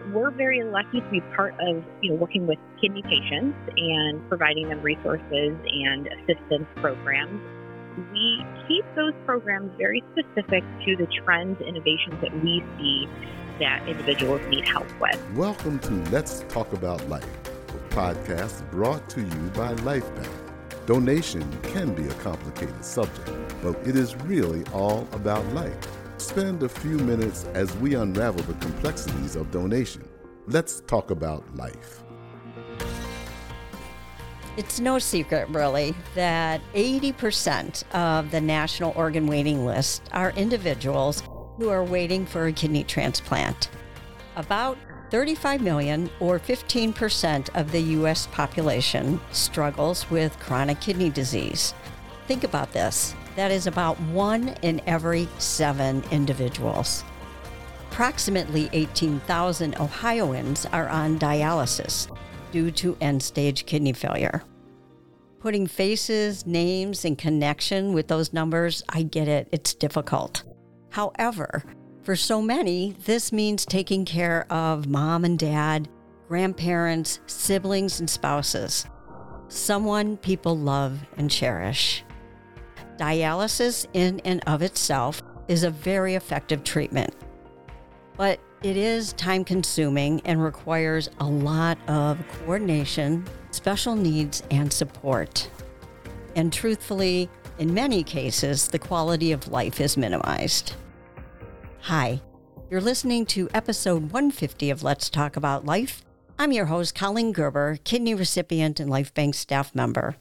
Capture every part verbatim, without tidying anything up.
we're very lucky to be part of, you know, working with kidney patients and providing them resources and assistance programs. We keep those programs very specific to the trends, innovations that we see that individuals need help with. Welcome to Let's Talk About Life, a podcast brought to you by LifeBank. Donation can be a complicated subject, but it is really all about life. Spend a few minutes as we unravel the complexities of donation. Let's talk about life. It's no secret, really, that eighty percent of the national organ waiting list are individuals who are waiting for a kidney transplant. About thirty-five million, or fifteen percent of the U S population, struggles with chronic kidney disease. Think about this. That is about one in every seven individuals. Approximately eighteen thousand Ohioans are on dialysis due to end-stage kidney failure. Putting faces, names, and connection with those numbers, I get it, it's difficult. However, for so many, this means taking care of mom and dad, grandparents, siblings, and spouses. Someone people love and cherish. Dialysis in and of itself is a very effective treatment, but it is time-consuming and requires a lot of coordination, special needs, and support. And truthfully, in many cases, the quality of life is minimized. Hi, you're listening to episode one fifty of Let's Talk About Life. I'm your host, Colleen Gerber, kidney recipient and LifeBank staff member.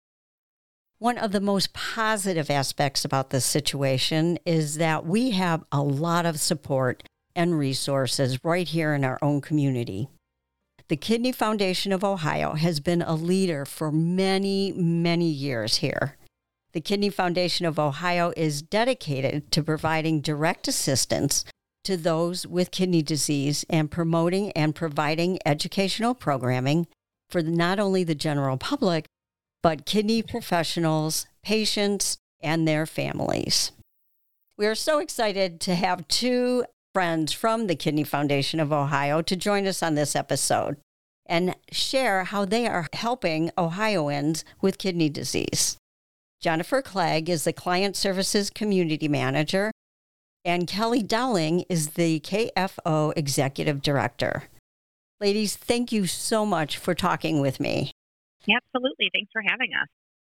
One of the most positive aspects about this situation is that we have a lot of support and resources right here in our own community. The Kidney Foundation of Ohio has been a leader for many, many years here. The Kidney Foundation of Ohio is dedicated to providing direct assistance to those with kidney disease and promoting and providing educational programming for not only the general public, but kidney professionals, patients, and their families. We are so excited to have two friends from the Kidney Foundation of Ohio to join us on this episode and share how they are helping Ohioans with kidney disease. Jennifer Clegg is the Client Services Community Manager, and Kelly Dowling is the K F O Executive Director. Ladies, thank you so much for talking with me. Absolutely. Thanks for having us.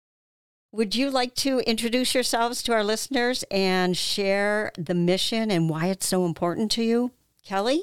Would you like to introduce yourselves to our listeners and share the mission and why it's so important to you? Kelly?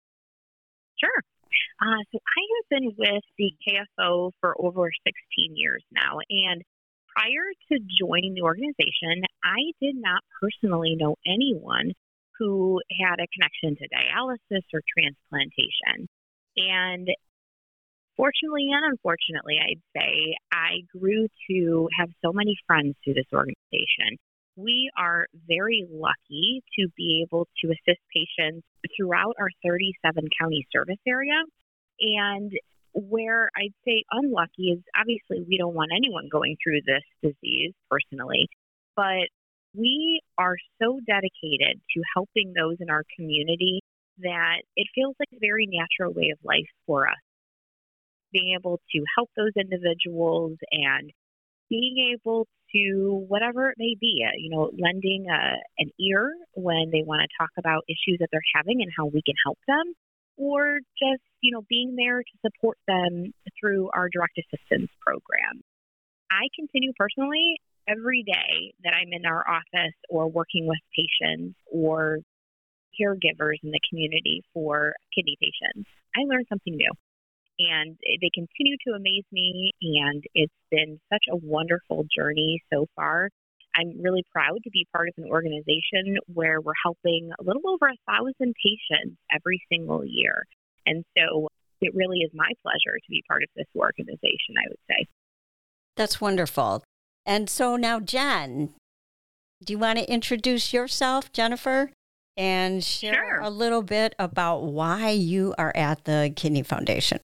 Sure. Uh, so I have been with the K F O for over sixteen years now. And prior to joining the organization, I did not personally know anyone who had a connection to dialysis or transplantation. And fortunately and unfortunately, I'd say, I grew to have so many friends through this organization. We are very lucky to be able to assist patients throughout our thirty-seven county service area. And where I'd say unlucky is obviously we don't want anyone going through this disease personally, but we are so dedicated to helping those in our community that it feels like a very natural way of life for us. Being able to help those individuals and being able to, whatever it may be, uh, you know, lending a, an ear when they want to talk about issues that they're having and how we can help them, or just, you know, being there to support them through our direct assistance program. I continue personally every day that I'm in our office or working with patients or caregivers in the community for kidney patients. I learn something new. And they continue to amaze me, and it's been such a wonderful journey so far. I'm really proud to be part of an organization where we're helping a little over a thousand patients every single year. And so it really is my pleasure to be part of this organization, I would say. That's wonderful. And so now, Jen, do you want to introduce yourself, Jennifer, and share Sure. a little bit about why you are at the Kidney Foundation?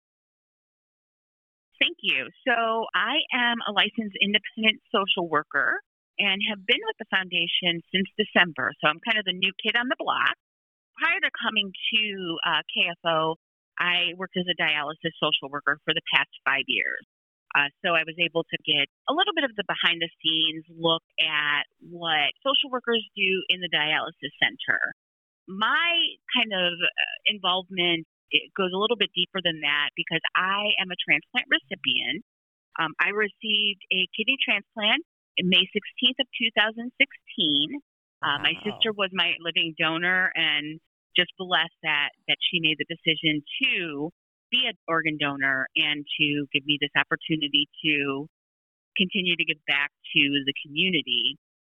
Thank you. So I am a licensed independent social worker and have been with the foundation since December. So I'm kind of the new kid on the block. Prior to coming to uh, K F O, I worked as a dialysis social worker for the past five years. Uh, so I was able to get a little bit of the behind the scenes look at what social workers do in the dialysis center. My kind of involvement, it goes a little bit deeper than that because I am a transplant recipient. Um, I received a kidney transplant in May sixteenth of two thousand sixteen. Uh, wow. My sister was my living donor, and just blessed that, that she made the decision to be an organ donor and to give me this opportunity to continue to give back to the community.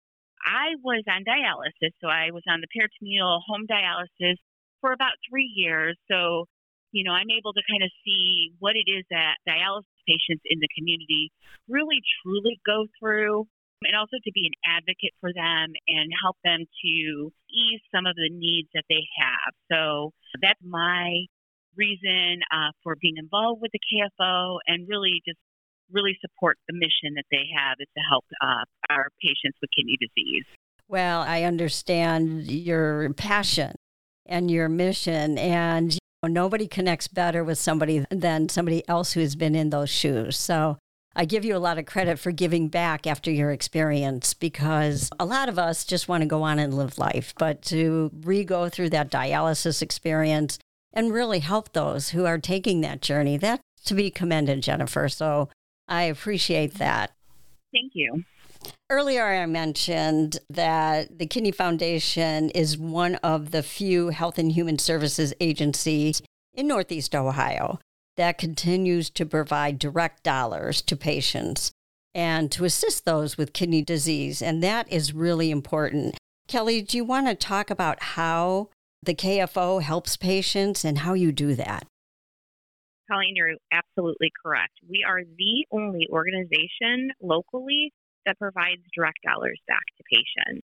I was on dialysis, so I was on the peritoneal home dialysis for about three years. So, you know, I'm able to kind of see what it is that dialysis patients in the community really, truly go through, and also to be an advocate for them and help them to ease some of the needs that they have. So that's my reason uh, for being involved with the K F O, and really just really support the mission that they have is to help uh, our patients with kidney disease. Well, I understand your passion and your mission, and you know, nobody connects better with somebody than somebody else who's been in those shoes. So I give you a lot of credit for giving back after your experience, because a lot of us just want to go on and live life, but to re-go through that dialysis experience and really help those who are taking that journey, that's to be commended, Jennifer. So I appreciate that. Thank you. Earlier, I mentioned that the Kidney Foundation is one of the few health and human services agencies in Northeast Ohio that continues to provide direct dollars to patients and to assist those with kidney disease. And that is really important. Kelly, do you want to talk about how the K F O helps patients and how you do that? Colleen, you're absolutely correct. We are the only organization locally that provides direct dollars back to patients.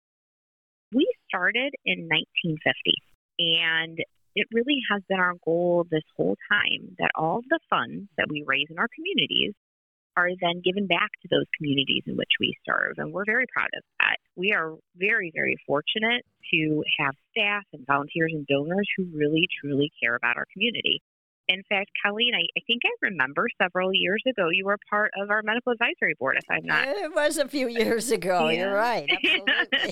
We started in nineteen fifty, and it really has been our goal this whole time that all of the funds that we raise in our communities are then given back to those communities in which we serve. And we're very proud of that. We are very, very fortunate to have staff and volunteers and donors who really, truly care about our community. In fact, Colleen, I, I think I remember several years ago you were part of our medical advisory board, if I'm not. It was a few years ago. Yeah. You're right. Absolutely.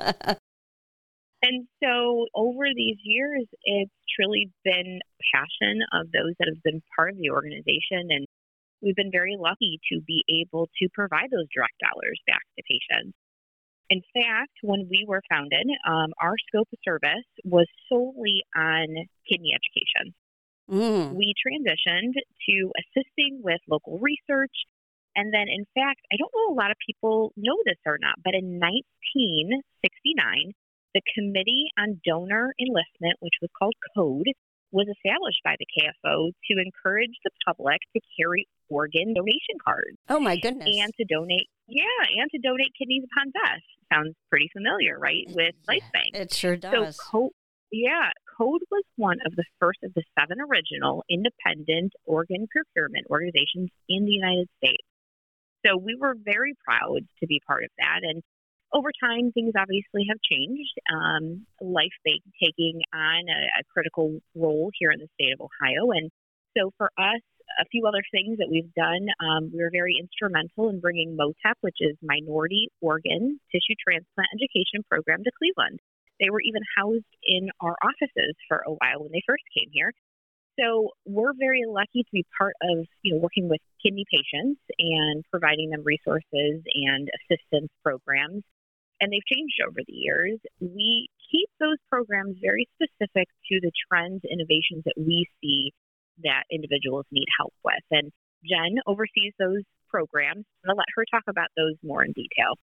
And so over these years, it's truly been passion of those that have been part of the organization. And we've been very lucky to be able to provide those direct dollars back to patients. In fact, when we were founded, um, our scope of service was solely on kidney education. Mm. We transitioned to assisting with local research. And then, in fact, I don't know a lot of people know this or not, but in nineteen sixty-nine, the Committee on Donor Enlistment, which was called CODE, was established by the K F O to encourage the public to carry organ donation cards. Oh, my goodness. And to donate, yeah, and to donate kidneys upon death. Sounds pretty familiar, right, with LifeBank. It sure does. So, CODE, yeah, CODE was one of the first of the seven original independent organ procurement organizations in the United States. So we were very proud to be part of that. And over time, things obviously have changed. Um, LifeBank taking on a, a critical role here in the state of Ohio. And so for us, a few other things that we've done, um, we were very instrumental in bringing MOTEP, which is Minority Organ Tissue Transplant Education Program, to Cleveland. They were even housed in our offices for a while when they first came here. So we're very lucky to be part of, you know, working with kidney patients and providing them resources and assistance programs. And they've changed over the years. We keep those programs very specific to the trends, innovations that we see that individuals need help with. And Jen oversees those programs. I'm going to let her talk about those more in detail.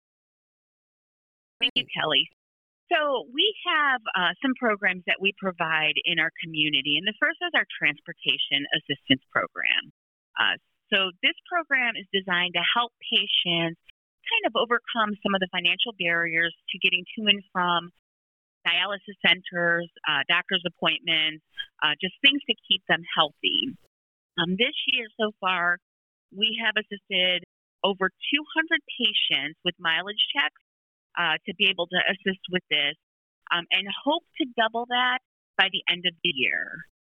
Thank you, Kelly. So we have uh, some programs that we provide in our community, and the first is our Transportation Assistance Program. Uh, so this program is designed to help patients kind of overcome some of the financial barriers to getting to and from dialysis centers, uh, doctor's appointments, uh, just things to keep them healthy. Um, this year so far, we have assisted over two hundred patients with mileage checks Uh, to be able to assist with this, um, and hope to double that by the end of the year.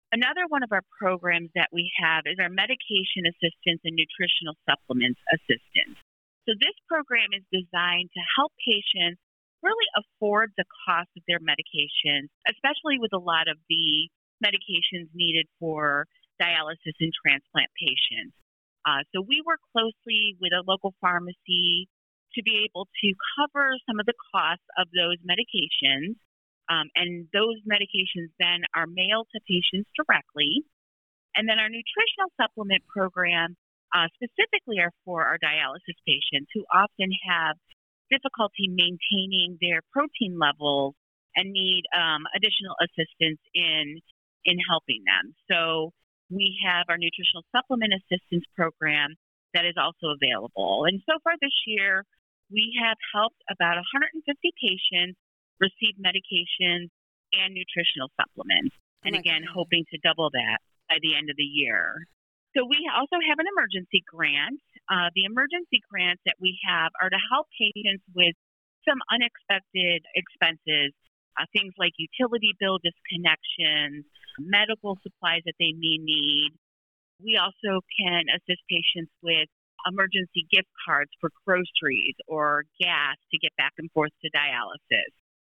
Another one of our programs that we have is our medication assistance and nutritional supplements assistance. So this program is designed to help patients really afford the cost of their medications, especially with a lot of the medications needed for dialysis and transplant patients. Uh, so we work closely with a local pharmacy to be able to cover some of the costs of those medications. Um, and those medications then are mailed to patients directly. And then our nutritional supplement program uh, specifically are for our dialysis patients who often have difficulty maintaining their protein levels and need um, additional assistance in in helping them. So we have our nutritional supplement assistance program that is also available. And so far this year, we have helped about one hundred fifty patients receive medications and nutritional supplements. And Oh my again, God. hoping to double that by the end of the year. So we also have an emergency grant. Uh, the emergency grants that we have are to help patients with some unexpected expenses, uh, things like utility bill disconnections, medical supplies that they may need. We also can assist patients with emergency gift cards for groceries or gas to get back and forth to dialysis.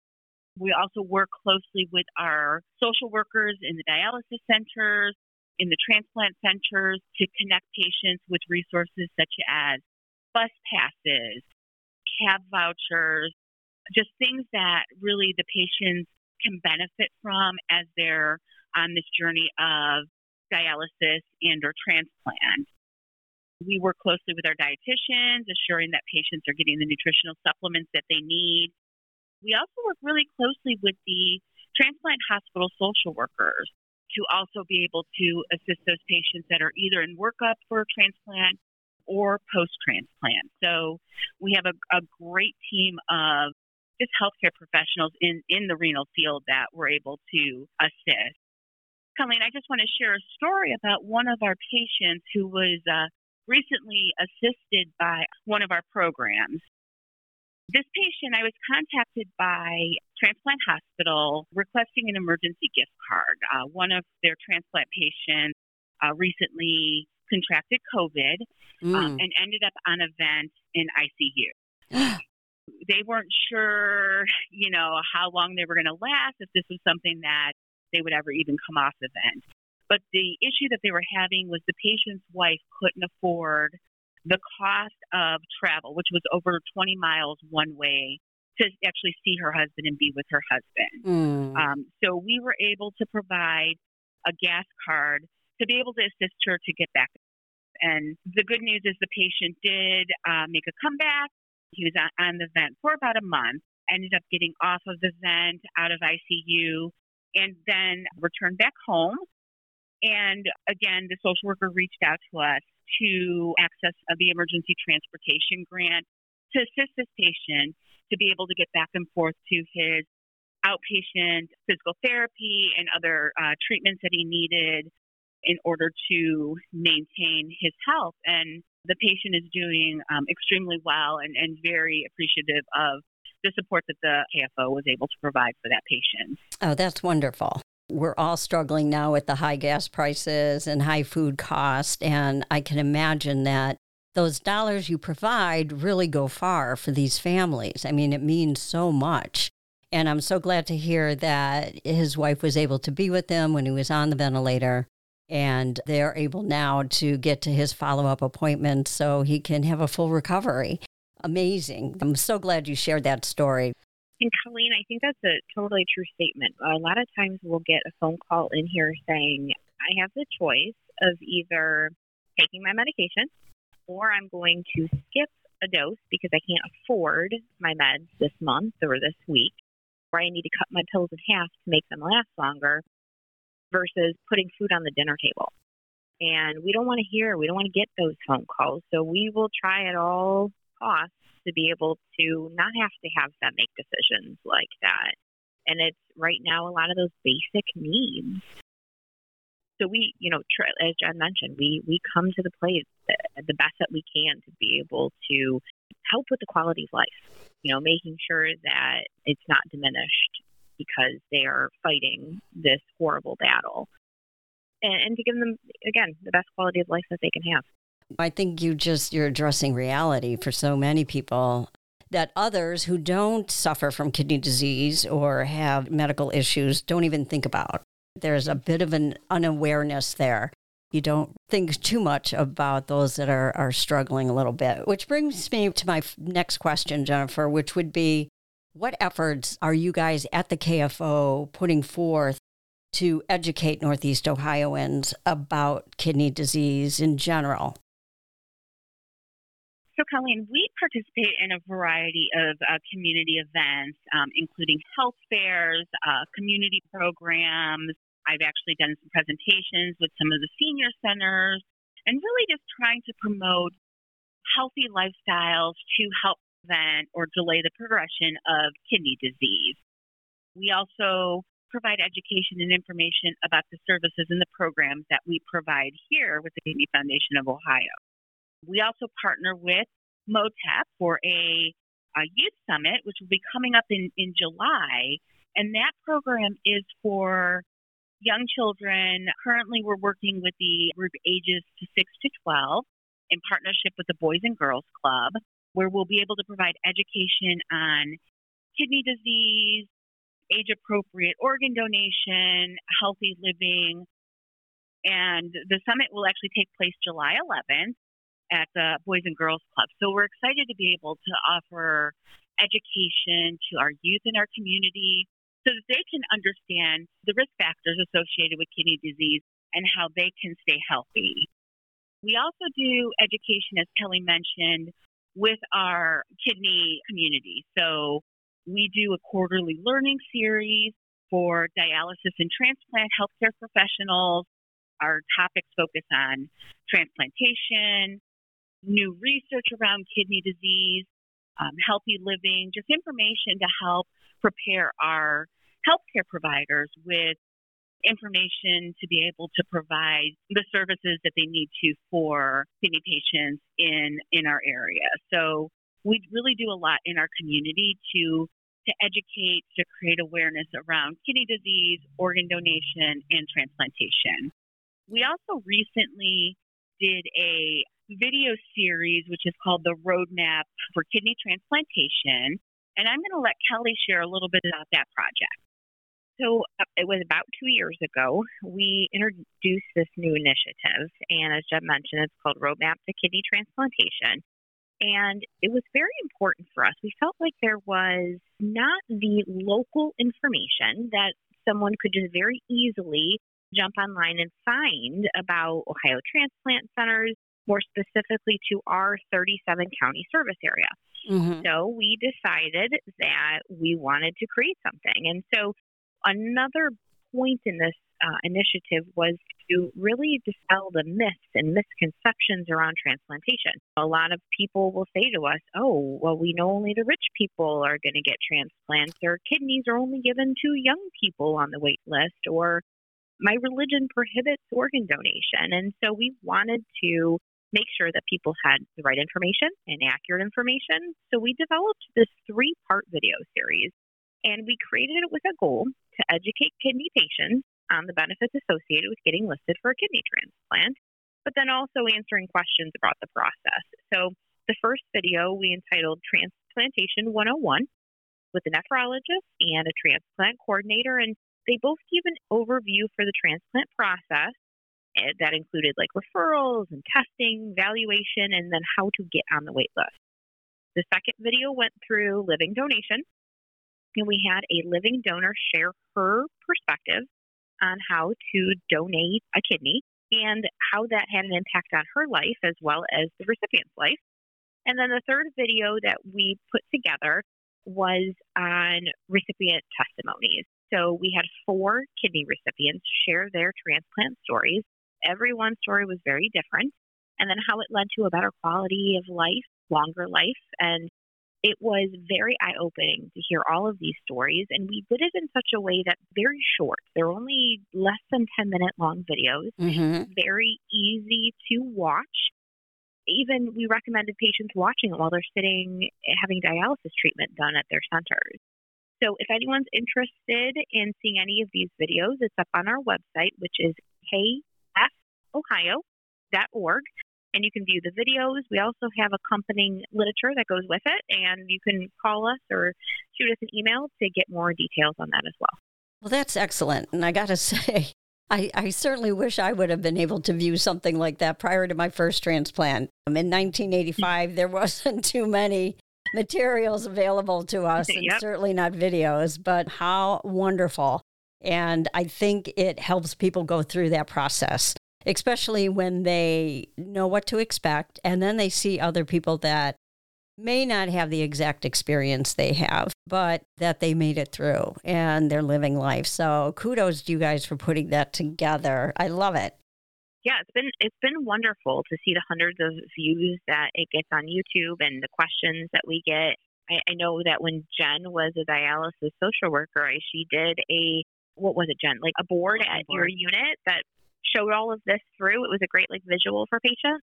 We also work closely with our social workers in the dialysis centers, in the transplant centers to connect patients with resources such as bus passes, cab vouchers, just things that really the patients can benefit from as they're on this journey of dialysis and or transplant. We work closely with our dietitians, assuring that patients are getting the nutritional supplements that they need. We also work really closely with the transplant hospital social workers to also be able to assist those patients that are either in workup for a transplant or post-transplant. So we have a, a great team of just healthcare professionals in, in the renal field that we're able to assist. Colleen, I just want to share a story about one of our patients who was uh, recently assisted by one of our programs. This patient, I was contacted by Transplant Hospital requesting an emergency gift card. Uh, one of their transplant patients uh, recently contracted COVID Mm. um, and ended up on a vent in I C U. They weren't sure, you know, how long they were going to last, if this was something that they would ever even come off the vent. But the issue that they were having was the patient's wife couldn't afford the cost of travel, which was over twenty miles one way, to actually see her husband and be with her husband. Mm. Um, so we were able to provide a gas card to be able to assist her to get back. And the good news is the patient did uh, make a comeback. He was on, on the vent for about a month, ended up getting off of the vent, out of I C U, and then returned back home. And again, the social worker reached out to us to access uh, the emergency transportation grant to assist this patient to be able to get back and forth to his outpatient physical therapy and other uh, treatments that he needed in order to maintain his health. And the patient is doing um, extremely well and, and very appreciative of the support that the K F O was able to provide for that patient. Oh, that's wonderful. We're all struggling now with the high gas prices and high food costs, and I can imagine that those dollars you provide really go far for these families. I mean, it means so much. And I'm so glad to hear that his wife was able to be with him when he was on the ventilator, and they're able now to get to his follow-up appointment so he can have a full recovery. Amazing. I'm so glad you shared that story. And Colleen, I think that's a totally true statement. A lot of times we'll get a phone call in here saying, I have the choice of either taking my medication or I'm going to skip a dose because I can't afford my meds this month or this week, or I need to cut my pills in half to make them last longer, versus putting food on the dinner table. And we don't want to hear, we don't want to get those phone calls. So we will try at all costs to be able to not have to have them make decisions like that. And it's right now a lot of those basic needs. So we, you know, try, as Jen mentioned, we, we come to the plate the, the best that we can to be able to help with the quality of life, you know, making sure that it's not diminished because they are fighting this horrible battle. and, and to give them, again, the best quality of life that they can have. I think you just, you're addressing reality for so many people that others who don't suffer from kidney disease or have medical issues don't even think about. There's a bit of an unawareness there. You don't think too much about those that are, are struggling a little bit, which brings me to my next question, Jennifer, which would be, what efforts are you guys at the K F O putting forth to educate Northeast Ohioans about kidney disease in general? So, Colleen, we participate in a variety of uh, community events, um, including health fairs, uh, community programs. I've actually done some presentations with some of the senior centers, and really just trying to promote healthy lifestyles to help prevent or delay the progression of kidney disease. We also provide education and information about the services and the programs that we provide here with the Kidney Foundation of Ohio. We also partner with MOTAP for a, a youth summit, which will be coming up in, in July. And that program is for young children. Currently, we're working with the group ages to six to twelve in partnership with the Boys and Girls Club, where we'll be able to provide education on kidney disease, age-appropriate organ donation, healthy living. And the summit will actually take place July eleventh. At the Boys and Girls Club. So we're excited to be able to offer education to our youth in our community so that they can understand the risk factors associated with kidney disease and how they can stay healthy. We also do education, as Kelly mentioned, with our kidney community. So we do a quarterly learning series for dialysis and transplant healthcare professionals. Our topics focus on transplantation, new research around kidney disease, um, healthy living, just information to help prepare our healthcare providers with information to be able to provide the services that they need to for kidney patients in, in our area. So we really do a lot in our community to to educate, to create awareness around kidney disease, organ donation, and transplantation. We also recently did a video series, which is called The Roadmap for Kidney Transplantation. And I'm going to let Kelly share a little bit about that project. So uh, it was about two years ago, we introduced this new initiative. And as Jeb mentioned, it's called Roadmap to Kidney Transplantation. And it was very important for us. We felt like there was not the local information that someone could just very easily jump online and find about Ohio transplant centers, more specifically to our thirty-seven county service area. Mm-hmm. So we decided that we wanted to create something. And so another point in this uh, initiative was to really dispel the myths and misconceptions around transplantation. A lot of people will say to us, oh, well, we know only the rich people are going to get transplants, or kidneys are only given to young people on the wait list, or my religion prohibits organ donation. And so we wanted to make sure that people had the right information and accurate information. So we developed this three-part video series, and we created it with a goal to educate kidney patients on the benefits associated with getting listed for a kidney transplant, but then also answering questions about the process. So the first video we entitled Transplantation one oh one with a nephrologist and a transplant coordinator, and they both give an overview for the transplant process. That included like referrals and testing, valuation, and then how to get on the wait list. The second video went through living donation, and we had a living donor share her perspective on how to donate a kidney and how that had an impact on her life as well as the recipient's life. And then the third video that we put together was on recipient testimonies. So we had four kidney recipients share their transplant stories. Everyone's story was very different, and then how it led to a better quality of life, longer life. And it was very eye-opening to hear all of these stories. And we did it in such a way that very short. They're only less than ten-minute long videos, mm-hmm. very easy to watch. Even we recommended patients watching it while they're sitting having dialysis treatment done at their centers. So if anyone's interested in seeing any of these videos, it's up on our website, which is K ohio dot org. And you can view the videos. We also have accompanying literature that goes with it, and you can call us or shoot us an email to get more details on that as well. Well, that's excellent. And I got to say, I, I certainly wish I would have been able to view something like that prior to my first transplant. Um, in nineteen eighty-five, there wasn't too many materials available to us, and Yep. certainly not videos, but how wonderful. And I think it helps people go through that process, especially when they know what to expect, and then they see other people that may not have the exact experience they have, but that they made it through and they're living life. So kudos to you guys for putting that together. I love it. Yeah, it's been it's been wonderful to see the hundreds of views that it gets on YouTube and the questions that we get. I, I know that when Jen was a dialysis social worker, I, she did a, what was it, Jen? Like a board at your unit that showed all of this through. It was a great like visual for patients.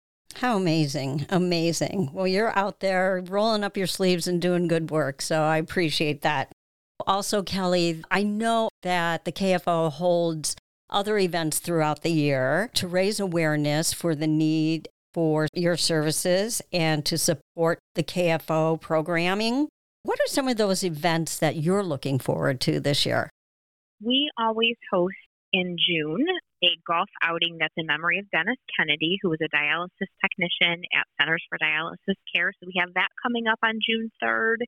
How amazing. Amazing. Well, you're out there rolling up your sleeves and doing good work. So I appreciate that. Also, Kelly, I know that the K F O holds other events throughout the year to raise awareness for the need for your services and to support the K F O programming. What are some of those events that you're looking forward to this year? We always host in June a golf outing that's in memory of Dennis Kennedy, who was a dialysis technician at Centers for Dialysis Care. So we have that coming up on June third.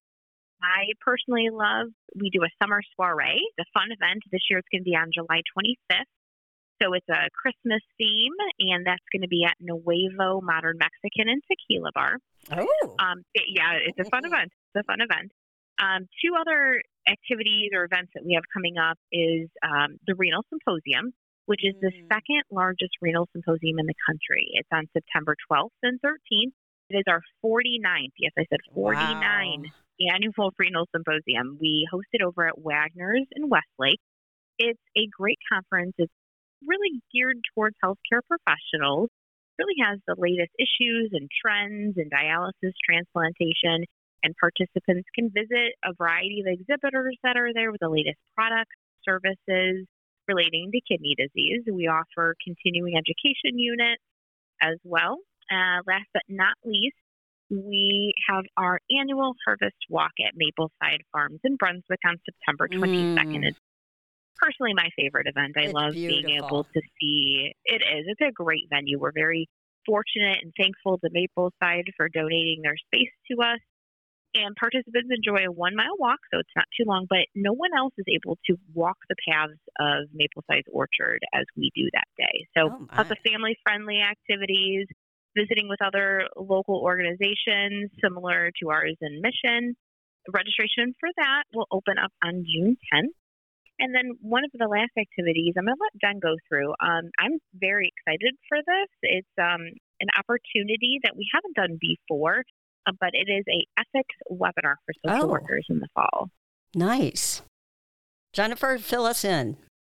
I personally love, we do a summer soiree, the fun event. This year it's going to be on July twenty-fifth. So it's a Christmas theme, and that's going to be at Nuevo Modern Mexican and Tequila Bar. Oh. Um, it, yeah, it's a fun event. It's a fun event. Um, two other activities or events that we have coming up is um, the Renal Symposium, which is the second largest renal symposium in the country. It's on September twelfth and thirteenth. It is our forty-ninth, yes, I said forty-nine wow. annual renal symposium. We host it over at Wagner's in Westlake. It's a great conference. It's really geared towards healthcare professionals. It really has the latest issues and trends in dialysis, transplantation, and participants can visit a variety of exhibitors that are there with the latest products, services relating to kidney disease. We offer continuing education units as well. Uh, last but not least, we have our annual harvest walk at Mapleside Farms in Brunswick on September twenty-second. Mm. It's personally my favorite event. I it's love beautiful. being able to see. It is. It's a great venue. We're very fortunate and thankful to Mapleside for donating their space to us. And participants enjoy a one-mile walk, so it's not too long, but no one else is able to walk the paths of Mapleside's orchard as we do that day. So oh lots of family-friendly activities, visiting with other local organizations similar to ours in Mission. Registration for that will open up on June tenth. And then one of the last activities, I'm going to let Jen go through. Um, I'm very excited for this. It's um, an opportunity that we haven't done before. Uh, but it is a ethics webinar for social oh, workers in the fall. Nice. Jennifer, fill us in.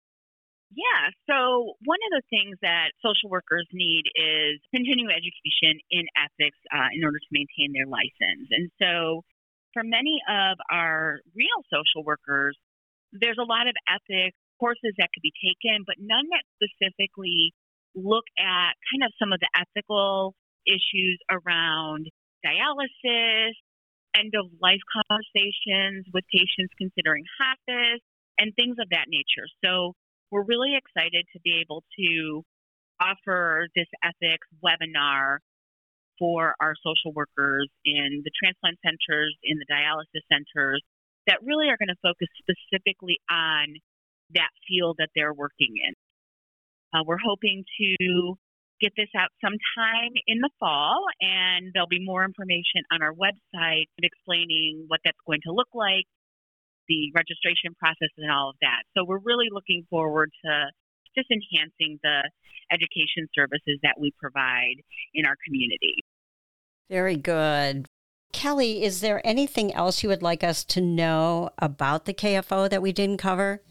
Yeah, so one of the things that social workers need is continuing education in ethics uh, in order to maintain their license. And so for many of our real social workers, there's a lot of ethics courses that could be taken, but none that specifically look at kind of some of the ethical issues around dialysis, end-of-life conversations with patients considering hospice, and things of that nature. So we're really excited to be able to offer this ethics webinar for our social workers in the transplant centers, in the dialysis centers, that really are going to focus specifically on that field that they're working in. Uh, we're hoping to get this out sometime in the fall, and there'll be more information on our website explaining what that's going to look like, the registration process, and all of that. So we're really looking forward to just enhancing the education services that we provide in our community. Very good. Kelly, is there anything else you would like us to know about the K F O that we didn't cover?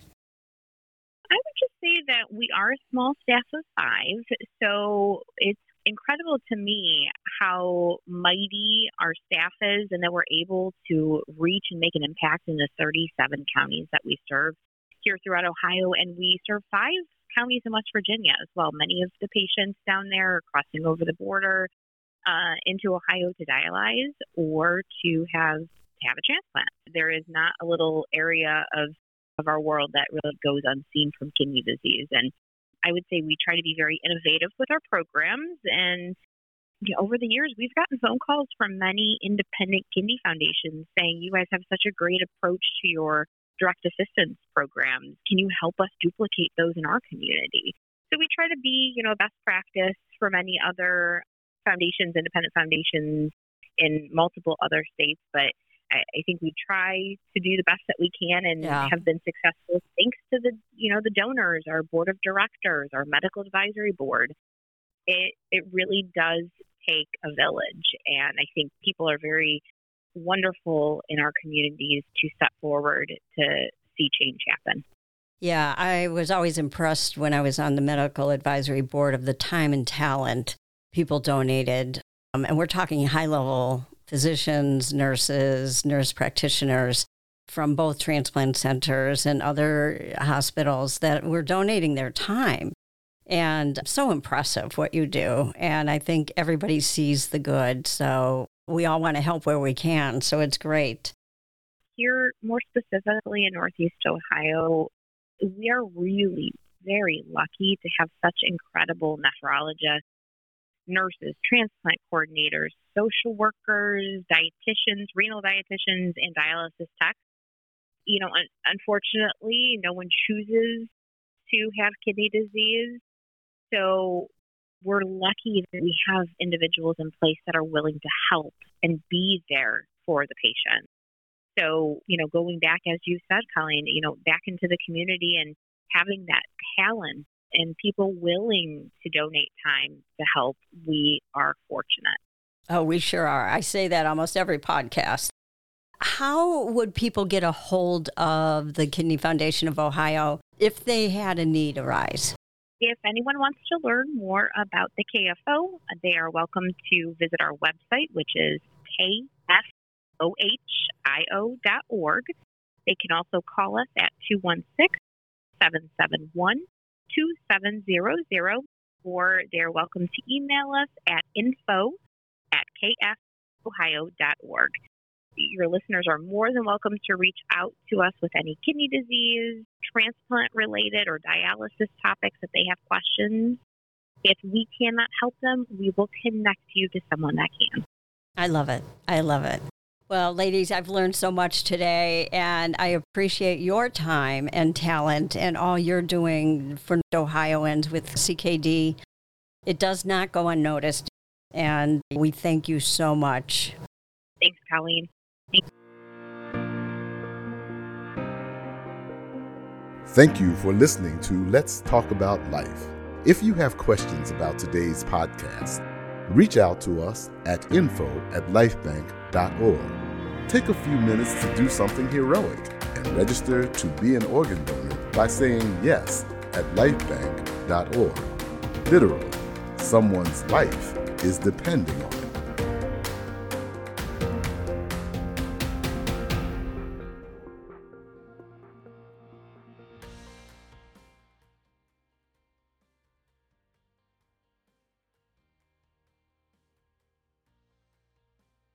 I would just say that we are a small staff of five, so it's incredible to me how mighty our staff is and that we're able to reach and make an impact in the thirty-seven counties that we serve. here throughout Ohio, and we serve five counties in West Virginia as well. Many of the patients down there are crossing over the border uh, into Ohio to dialyze or to have to have a transplant. There is not a little area of, of our world that really goes unseen from kidney disease. And I would say we try to be very innovative with our programs. And you know, over the years, we've gotten phone calls from many independent kidney foundations saying, you guys have such a great approach to your direct assistance programs. Can you help us duplicate those in our community? So we try to be, you know, best practice for many other foundations, independent foundations in multiple other states. But I, I think we try to do the best that we can and Yeah. have been successful thanks to the, you know, the donors, our board of directors, our medical advisory board. It it really does take a village. And I think people are very wonderful in our communities to step forward to see change happen. Yeah, I was always impressed when I was on the medical advisory board of the time and talent people donated. Um, and we're talking high-level physicians, nurses, nurse practitioners from both transplant centers and other hospitals that were donating their time. And so impressive what you do. And I think everybody sees the good. So we all want to help where we can. So it's great. Here, more specifically in Northeast Ohio, we are really very lucky to have such incredible nephrologists, nurses, transplant coordinators, social workers, dietitians, renal dietitians, and dialysis techs. You know, un- unfortunately, no one chooses to have kidney disease. So we're lucky that we have individuals in place that are willing to help and be there for the patient. So, you know, going back, as you said, Colleen, you know, back into the community and having that talent and people willing to donate time to help, we are fortunate. Oh, we sure are. I say that almost every podcast. How would people get a hold of the Kidney Foundation of Ohio if they had a need arise? If anyone wants to learn more about the K F O, they are welcome to visit our website, which is K F O H I O dot org. They can also call us at two one six, seven seven one, two seven zero zero, or they're welcome to email us at info at K F Ohio dot org. Your listeners are more than welcome to reach out to us with any kidney disease, transplant-related, or dialysis topics if they have questions. If we cannot help them, we will connect you to someone that can. I love it. I love it. Well, ladies, I've learned so much today, and I appreciate your time and talent and all you're doing for Ohioans with C K D. It does not go unnoticed, and we thank you so much. Thanks, Colleen. Thanks. Thank you for listening to Let's Talk About Life. If you have questions about today's podcast, reach out to us at info at lifebank dot org. Take a few minutes to do something heroic and register to be an organ donor by saying yes at lifebank dot org. Literally, someone's life is depending on it.